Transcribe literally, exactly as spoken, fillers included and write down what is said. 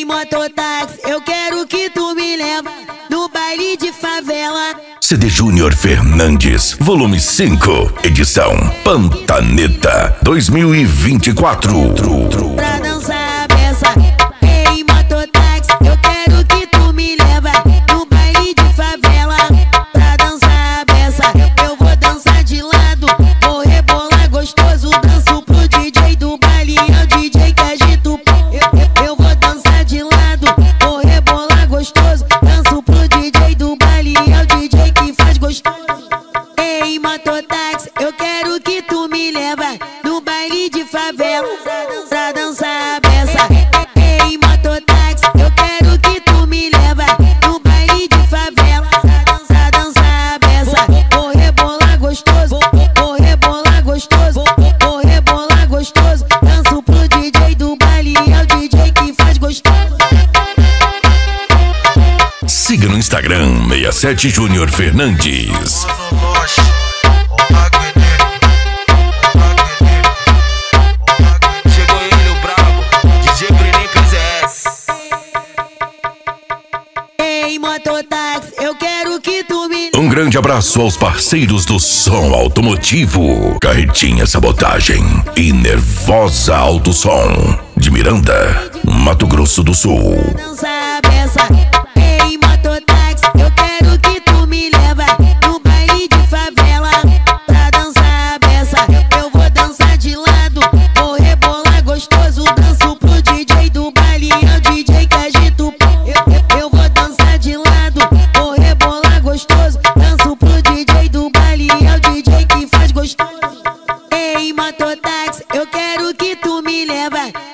mototáxi, eu quero que tu me leva no baile de favela. C D Júnior Fernandes, volume cinco, edição Pantaneta dois mil e vinte e quatro. Pra dançar a beça, ei mototáxi, eu quero que tu me leva no baile de favela. Pra dançar a beça, eu vou dançar de lado, vou rebolar gostoso, danço pro D J do baile, é o D J que agita o pau. Eu, eu, eu vou dançar de lado, vou rebolar gostoso, danço pro D J do baile, é o D J que faz gostoso. Ei mototáxi, eu quero que tu me leva no baile de favela. Pra dançar a beça, ei mototáxi, eu quero que tu me leva no baile de favela. Pra dançar a beça, vou rebolar gostoso, vou rebolar gostoso, vou rebolar gostoso, danço pro D J do baile, é o D J que faz gostoso. Siga no Instagram sessenta e sete Júnior Fernandes. Chegou ele, o brabo, D J Brenin P Z S. Ei mototáxi, eu quero que tu me... Um grande abraço aos parceiros do som automotivo, Carretinha Sabotagem e Nervosa Alto Som, de Miranda, Mato Grosso do Sul. Dançar a beça, ei mototáxi, eu quero que tu me leva no baile de favela. Pra dançar a beça, eu vou dançar de lado, vou rebolar gostoso, danço pro D J do baile, é o D J que agita o pau. Eu, eu, eu vou dançar de lado, vou rebolar gostoso, danço pro D J do baile, é o D J que faz gostoso. Ei mototáxi, eu quero que tu me leva